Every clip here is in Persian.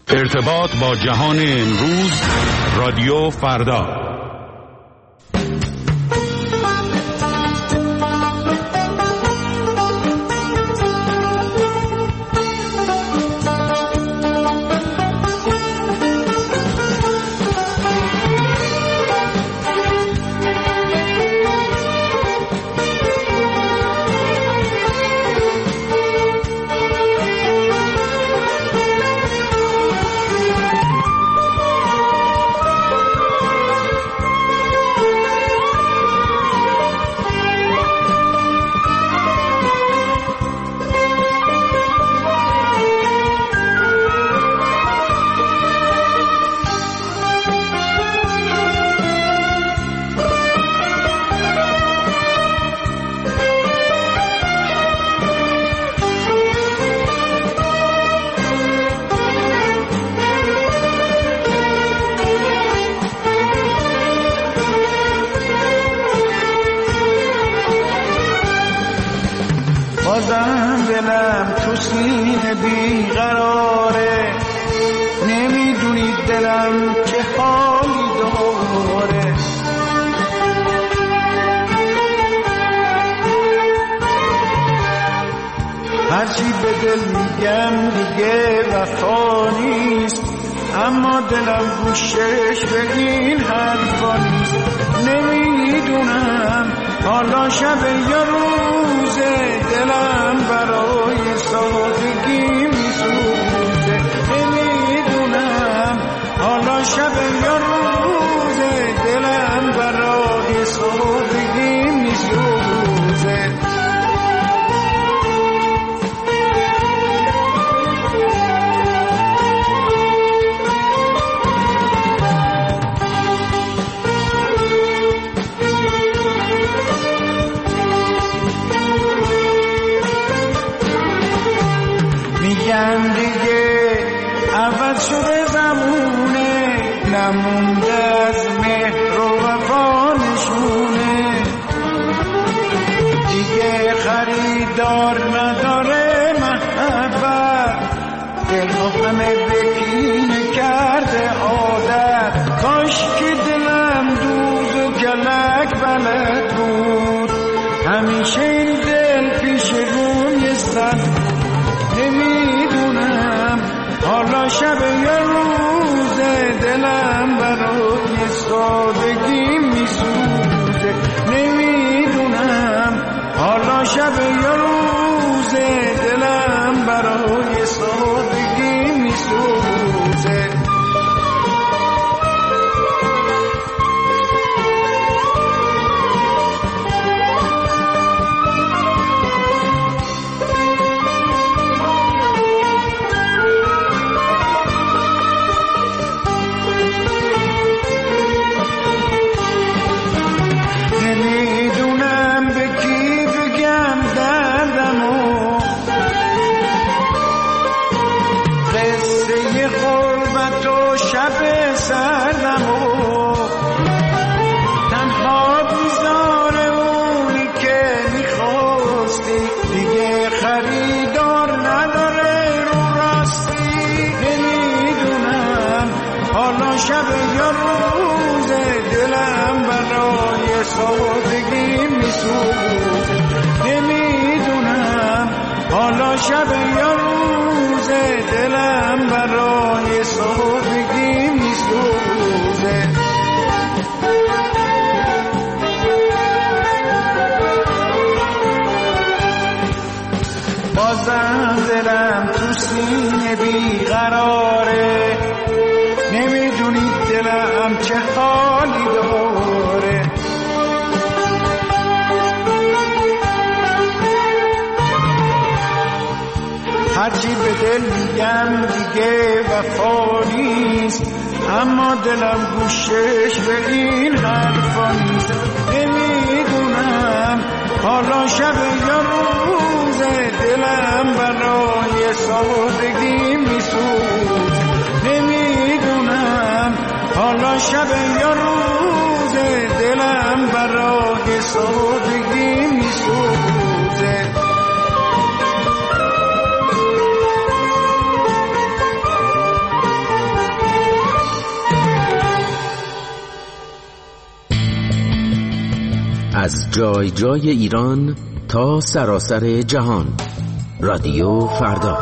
ارتباط با جهان امروز، رادیو فردا. بازم دلم تو سینه بیقراره، نمیدونی دلم چه حالی داره. هرچی به دل میگم دیگه وفا نیست، اما دلم گوشش به این حرفا نیست. نمیدونم حالا شب یا روزه، دلم برای سادگی میسوزه. نمیدونم حالا شب یا روزه، دلم برای سادگی میسوزه. میگن دیگه عوض شده زمونه، نمونده از مهر و وفا نشونه. دیگه خریدار نداره محبت، دلها همه بکینه کرده عادت. کاش که دلم دوز و کلک بلد بود، همیشه این دل پیش روی صد. نمیدونم حالا شب یا روزه، دلم برای سادگی میسوزه. نمیدونم حالا شب یا روزه، دلم برای سادگی میسوزه. شب سردم و تنها بیزار اونی که میخواستی، دیگه خریدار نداره رو راستی. نمیدونم حالا شب یا روزه، دلم برای سادگی میسوزه. نمیدونم حالا شب یا روزه، دلم برای سادگی میسوزه. بازم دلم تو سینه بیقراره، نمیدونی دلم چه حالی داره. هرچی به دل میگم دیگه وفا نیست، اما دلم گوشش به این حرفا نیست. نمیدونم حالا شب یا روزه، دلم برای سادگی میسوزه. نمیدونم حالا شب یا روزه، دلم برای سادگی میسوزه. از جای جای ایران تا سراسر جهان. رادیو فردا.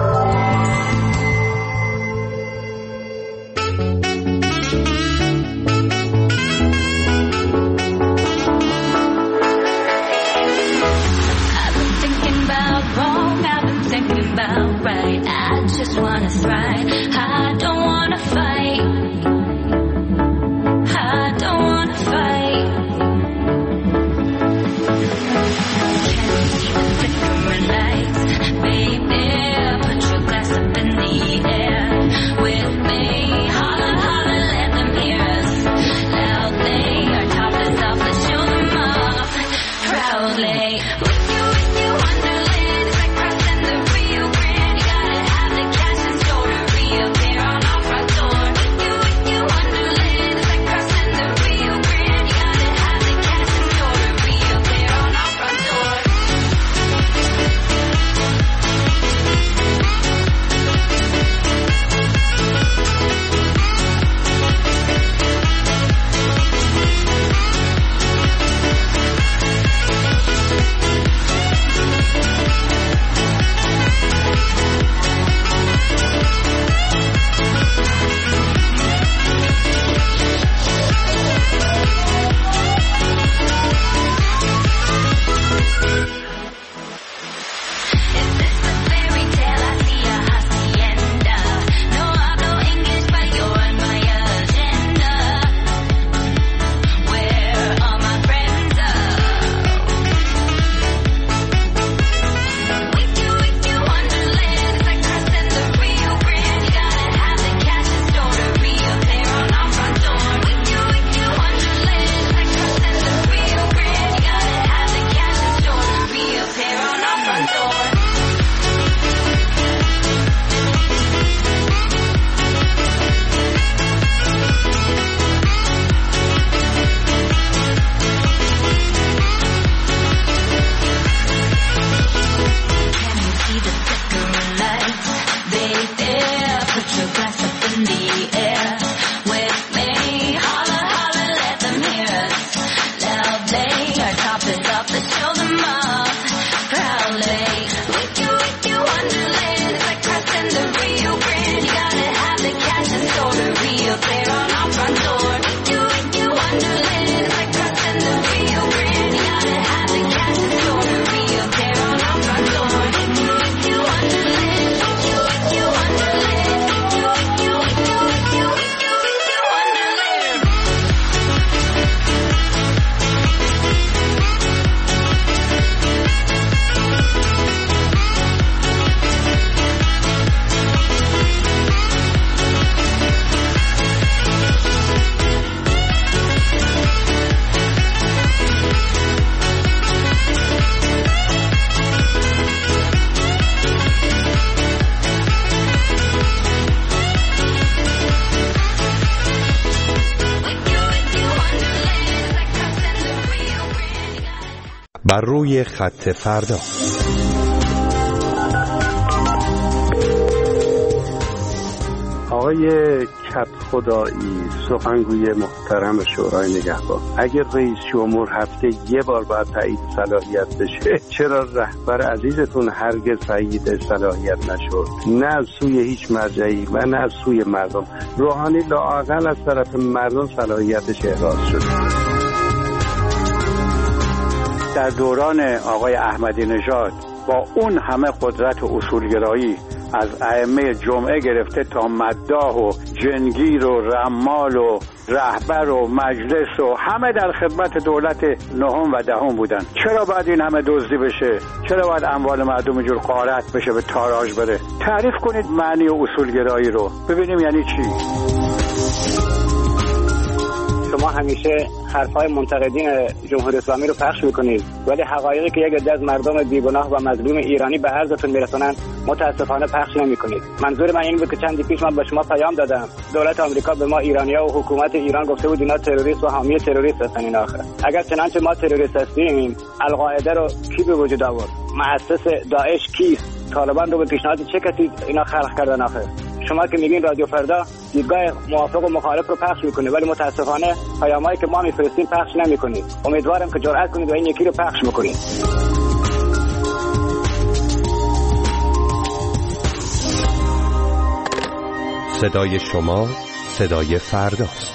بر روی خط فردا. آقای کدخدایی، سخنگوی محترم شورای نگهبان، اگر رئیس جمهور هفته یه بار باید تایید صلاحیت بشه، چرا رهبر عزیزتون هرگز تایید صلاحیت نشد؟ نه از سوی هیچ مرجعی و نه از سوی مردم. روحانی لااقل از طرف مردم صلاحیتش احراز شد. در دوران آقای احمدی نژاد با اون همه قدرت و اصولگرایی از ائمه جمعه گرفته تا مداح و جنگیر و رمال و رهبر و مجلس و همه در خدمت دولت نهم و دهم بودن. چرا باید این همه دزدی بشه؟ چرا باید اموال مردم اینجور غارت بشه، به تاراج بره؟ تعریف کنید معنی و اصولگرایی رو ببینیم یعنی چی. شما همیشه حرفهای منتقدین جمهوری اسلامی رو پخش میکنید، ولی حقایقی که یک عده از مردم بیگناه و مظلوم ایرانی به عرضتون میرسونن متاسفانه پخش نمیکنید. منظور من این بود که چندی پیش من به شما پیام دادم، دولت آمریکا به ما ایرانی‌ها و حکومت ایران گفته بود اینا تروریست و حامی تروریست هستن. این آخر اگر چنانچه ما تروریست هستیم، القاعده رو کی به وجود آورد؟ مؤسس داعش کیست؟ طالبان رو به پیشنهاد چه کسی اینا خلق کردن؟ آخر شما که میگین رادیو فردا دیدگاه موافق و مخالف رو پخش میکنید، ولی متاسفانه پیامایی که ما میفرستیم پخش نمیکنید. امیدوارم که جرأت کنید و این یکی رو پخش بکنید. صدای شما صدای فرداست.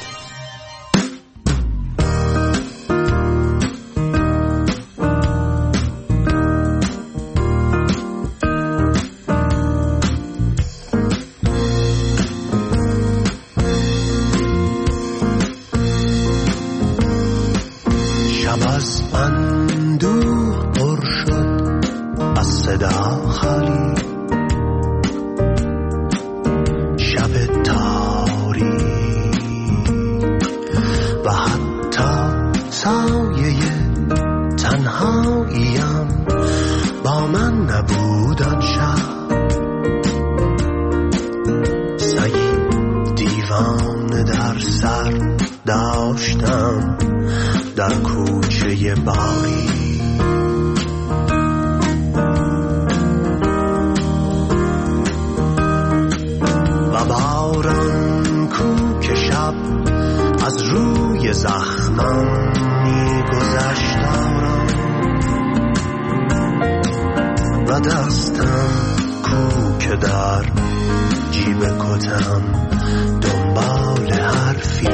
شب از اندوه پر شد از صدا خالی، شب تاریک و حتی سایه تنهاییم با من نبود آن شب. سگی دیوانه در سر داشتم در کوچه باری، و باران کو که شب از روی زخمم می‌گذشت آرام، و دستم کو که در جیب کتم دنبال حرفی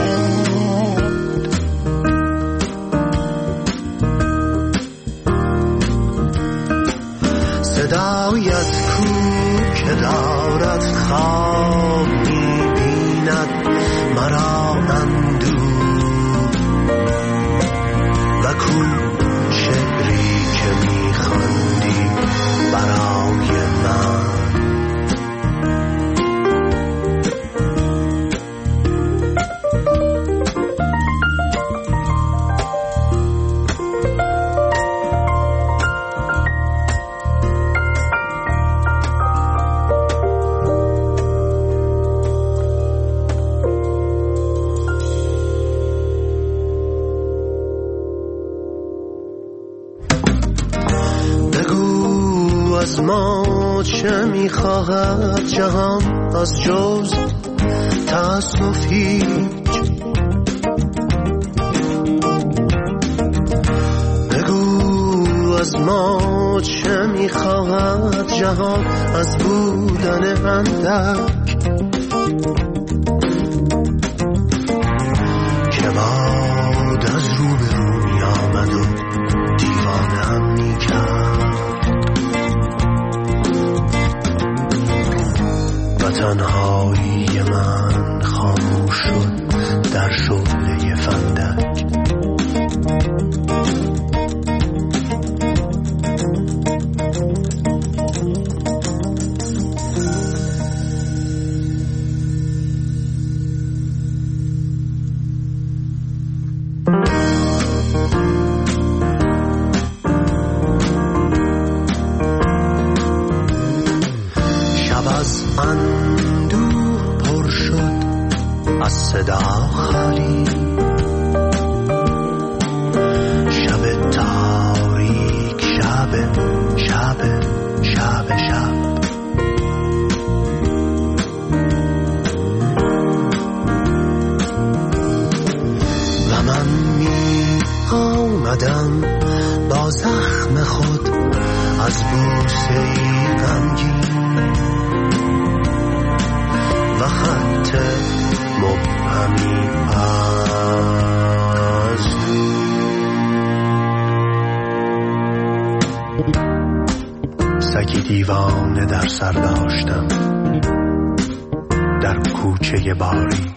صدایت کو که دارد خواب می‌بیند مرا اندوه، و کو شعری که می‌خواندی برای من. از ما چه میخواهد جهان از جز تأسف هیچ؟ بگو از ما چه میخواهد جهان از بودن اندک که باد از رو به رو می آمد و دیوانم میکرد، و تنهایی من خاموش شد در شعله فندک. اندوه پر شد از صدا خالی، شب تاریک، شب شب شب شب، و من می آمدم با زخم خود از بوسه‌ای غمگین و خط مبهمی از سگی دیوانه در سر داشتم در کوچه باریک.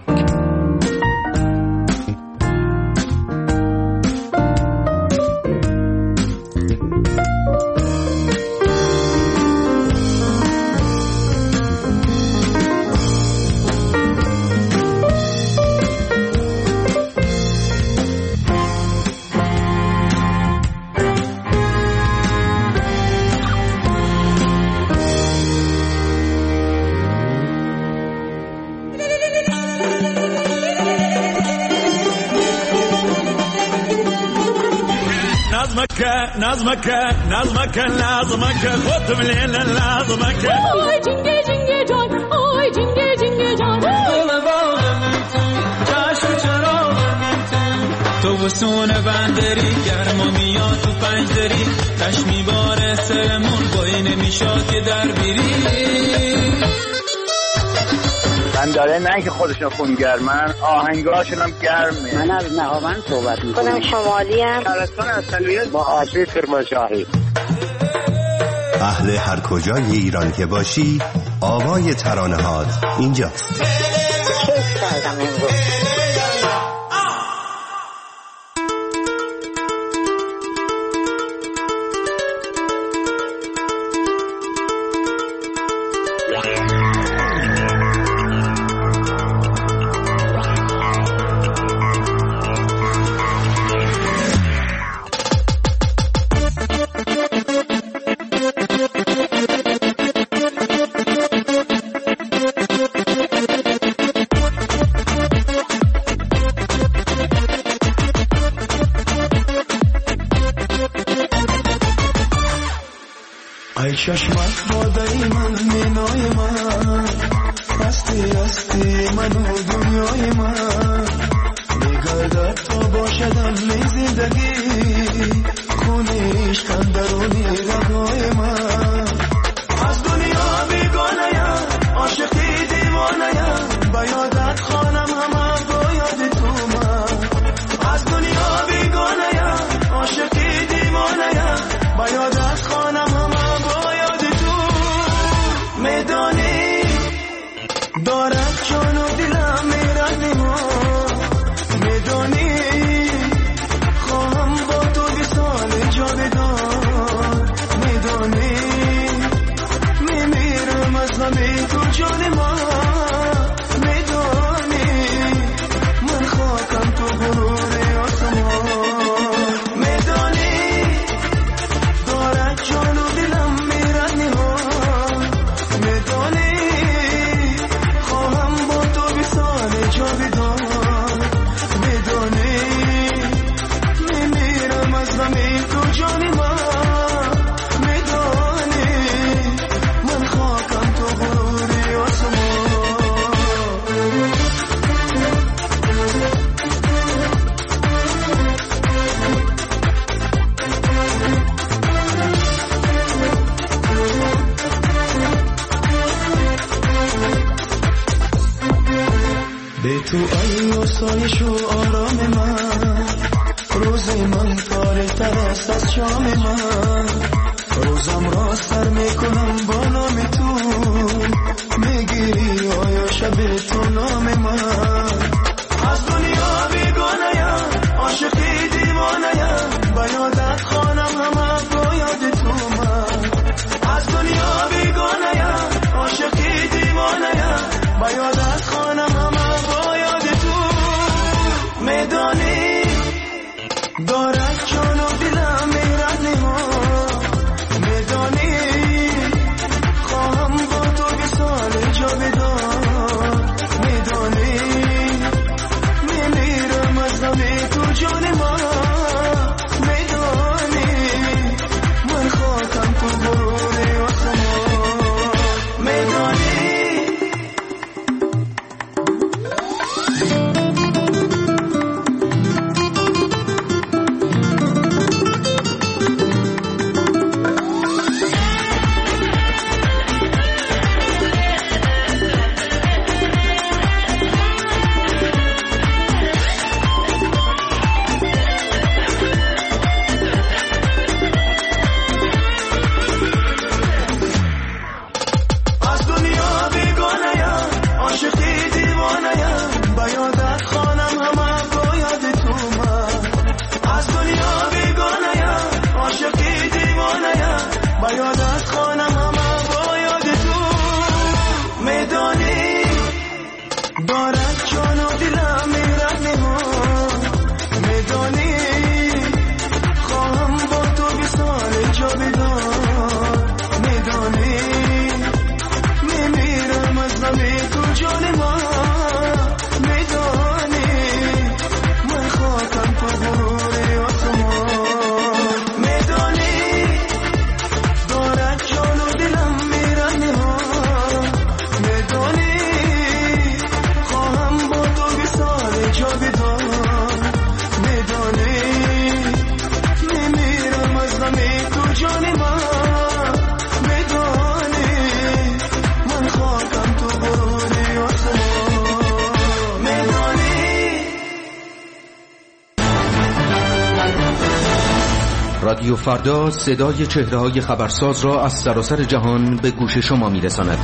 نظمك خد من هنا نظمك. اوه جنجي جنجي جان، اوه جنجي جنجي جان. تابستون بندری گرما میاد تو پنجدری تش میباره سرمون بایی نمیشاد که در بیری بنداره نه که خودشون خونگرمن آهنگاشون هم گرمه. من از نهاوند صحبت میکنم. خودم شمالی ام. شهرستان اصلیت با آسیب کرمانشاهی. اهل هر کجای ایران که باشی آوای ترانه‌هات اینجاست. کیف کردم امروز. ای چشمت بادای من مینای من هستی هستی منو دنیای من نگردد تا باشدم می زندگی خونی عشقم درونی رگای من از دنیا بیگانه‌ام عاشقی دیوانه‌ام با یادت خانم همه با یاد تو من از دنیا بیگانه‌ام عاشقی دیوانه‌ام با یادت خانم میدانی دارد جان و دلم میرد ما میدانی خواهم با تو وصال جاودان میدانی میمیرم از غم تو جان ما میدانی من خاکم تو غرور آسمان میدانی دارد جان و دلم میرد ما خواهم با تو وصال جاودان میدانی میمیرم از غم تو جان من میدانی من خاکم تو غرور آسمان به تو ای آسایش و آرام من روز من تاریک‌تر است از شام من روزم را سر میکنم با نام تو میگیری آیا شب تو نام من از دنیا بیگانه‌ام عاشقی دیوانه‌ام با یادت خانم همه با یاد تو من از دنیا بیگانه‌ام عاشقی دیوانه‌ام با یادت خانم همه با یاد تو میدانی دارد جان و دلم میرد نما میدانی خواهم با تو وصال جاودان میدانی میمیرم از غم تو جان ما میدانی من خاکم تو غرور آسمان میدانی رادیو فردا صدای چهره‌های خبرساز را از سراسر جهان به گوش شما می‌رساند.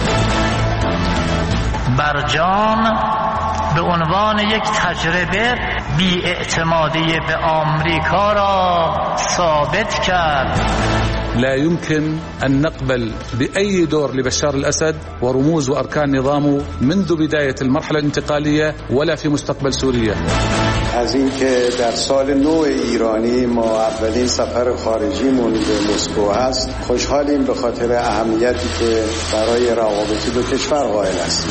برجام به عنوان یک تجربه بی‌اعتمادی به آمریکا را ثابت کرد. لا يمكن أن نقبل بأي دور لبشار الأسد ورموز وأركان نظامه منذ بداية المرحلة الانتقالية ولا في مستقبل سوريا. از اینکه در سال نو ایرانی ما اولین سفر خارجیمون به مسکو هست خوشحالیم به خاطر اهمیتی که برای روابط دو کشور قائل هستیم.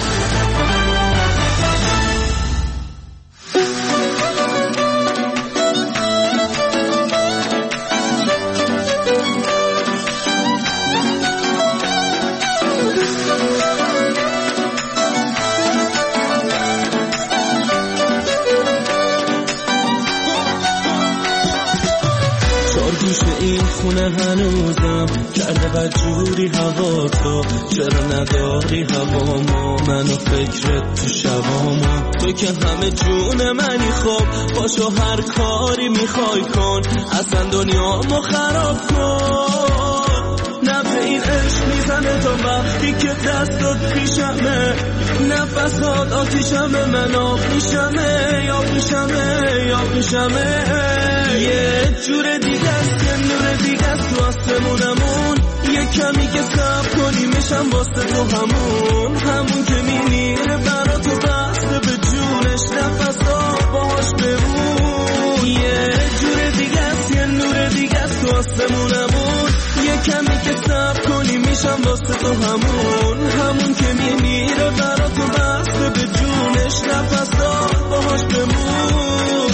خونه هنوزم کرده بدجوری هوا تو چرا نداری هوامو منو فکرت تو شبامو تو که همه جون منی خب باشو هر کاری میخوای کن اصلا دنیامو خراب کن نبض این عشق میزنه تا وقتی که دستات پیشمه نفسات آتیشمه من آب میشمه یا میشمه یه جور دیگه است یه نور دیگه است تو آسمونمون یه کمی که صبر کنی میشم واسه تو همون که میمیره برا تو بسته به جونش نفسات باهاش بمون یه جور دیگه است یه نور دیگه است تو آسمونمون یه کمی که صبر کنی میشم واسه تو همون که میمیره برا تو بسته به جونش نفسات باهاش بمون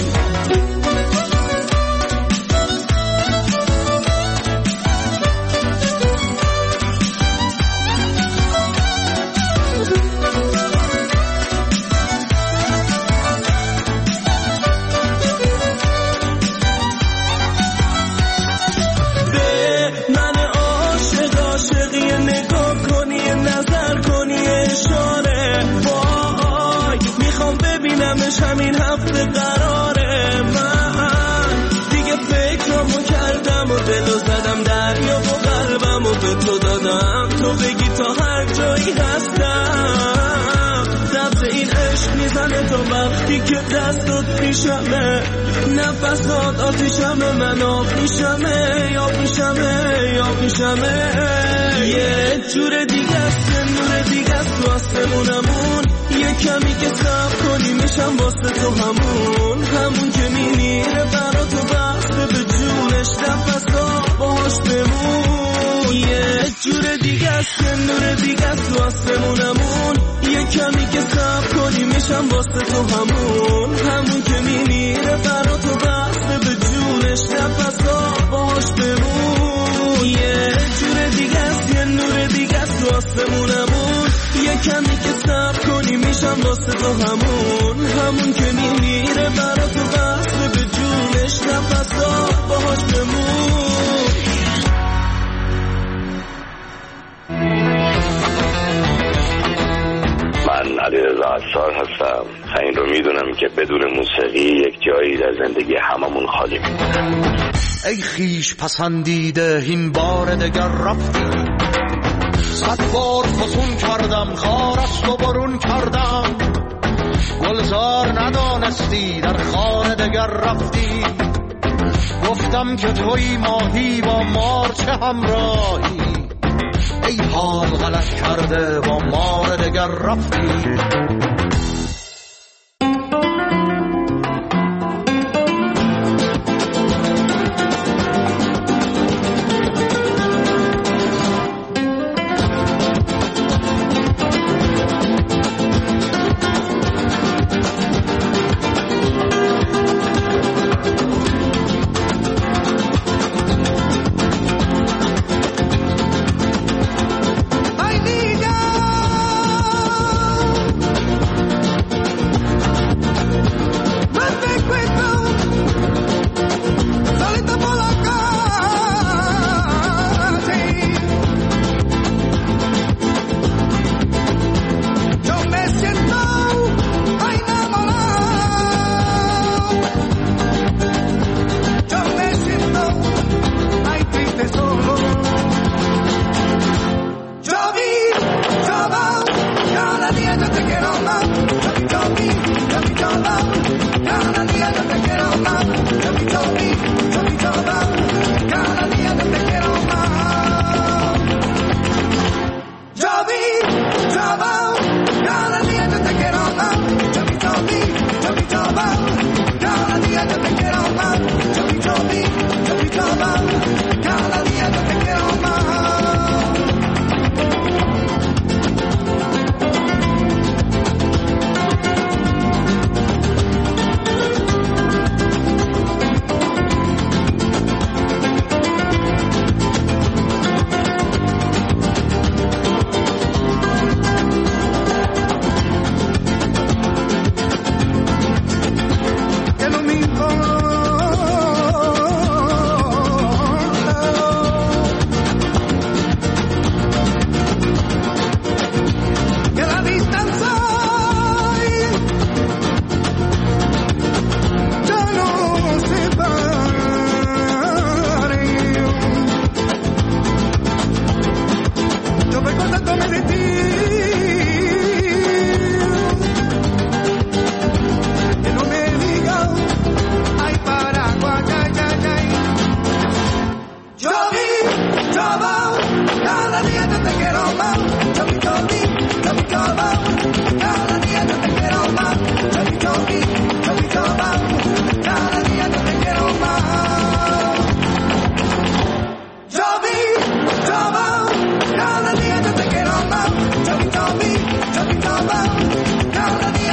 همین هفته قراره من دیگه فکرامو کردم و دلو زدم دریا و قلبمو به تو دادم تو بگی تا هر جایی هستم دست این عشق میزنه تا وقتی که دستات پیشمه نفسات آتیشمه من آب میشمه یا میشمه یه جور دیگه است یه نور دیگه است تو آسمونمون یه کمی که صبر کنی میشم واسه تو همون که میمیره برا تو بسته به جونش نفسات باهاش بمون یه جور دیگه است یه نور دیگه است تو آسمونمون یه کمی که صبر کنی میشم واسه تو همون که میمیره برا تو بسته به جونش نفسات باهاش بمون یه جور دیگه است یه نور دیگه است تو آسمونمون یه کمی که صبر کنی میشم واسه تو همون که میمیره برا تو بسته به جونش نفسات باهاش بمون من علیرضا عطار هستم. این رو میدونم که بدون موسیقی یک جایی در زندگی هممون خالی میمونه. ای خیش پسندیده این بار دگر رفتی 100 بار فسون کردم خارست و برون کردم گلزار ندانستی در خانه دگر رفتی گفتم که توی ماهی با مار چه همراهی ای حال غلط کرده با مار دگر رفتی about, now